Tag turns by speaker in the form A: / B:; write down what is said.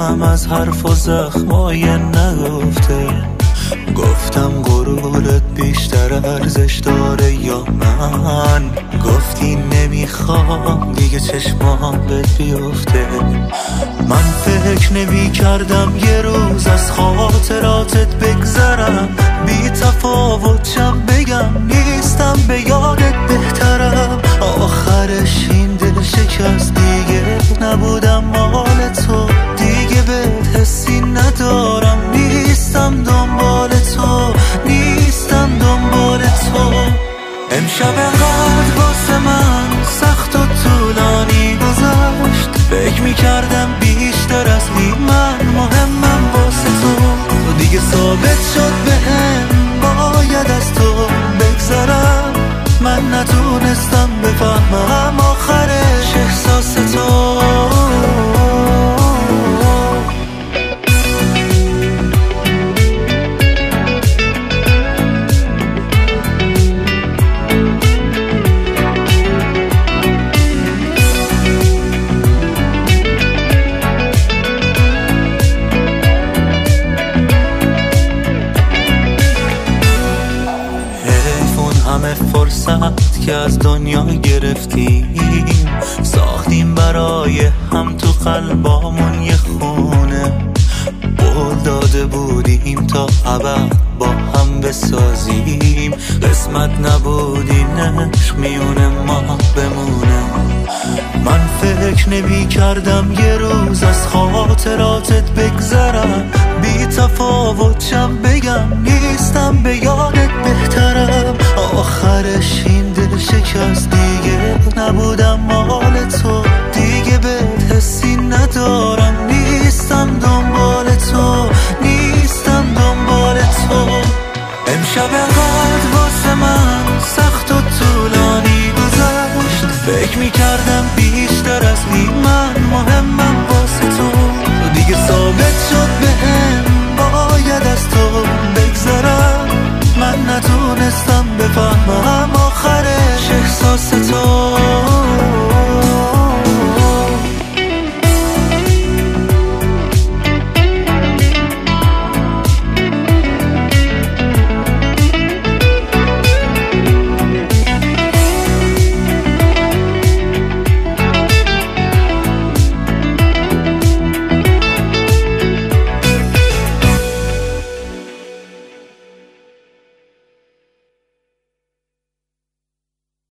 A: دلم از حرف و زخمای نگفته. گفتم غرورت بیشتر ارزش داره یا من؟ گفتی نمیخوام دیگه چشمام بهت بیفته. من فکر نمی کردم یه روز از خاطراتت بگذرم، بی تفاوتشم بگم نیستم به یادت بهترم. آخرش این دل شکست، دیگه نبودم مال تو، دیگه بهت حسی ندارم، نیستم دنبال تو، نیستم دنبال تو. امشب انقدر واسه من سخت و طولانی گذشت، فکر میکردم بیشتر از این من مهمم واسه تو، دیگه ثابت شد بهم باید از تو بگذرم. من نتونستم بفهمم آخرش احساس تو. فرصت که از دنیا گرفتیم، ساختیم برای هم تو قلبامون یه خونه. قول داده بودیم تا ابد با هم بسازیم، قسمت نبود این عشق میونه ما بمونه. من فکر نمی کردم یه روز از خاطراتت بگذرم، بی تفاوتشم بگم نیستم به یادت بهترم. آخرش این دل شکست، دیگه نبودم ما